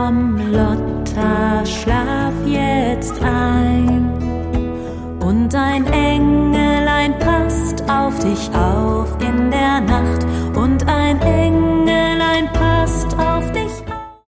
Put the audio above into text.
Komm, Lotta, schlaf jetzt ein. Und ein Engelein passt auf dich auf in der Nacht. Und ein Engelein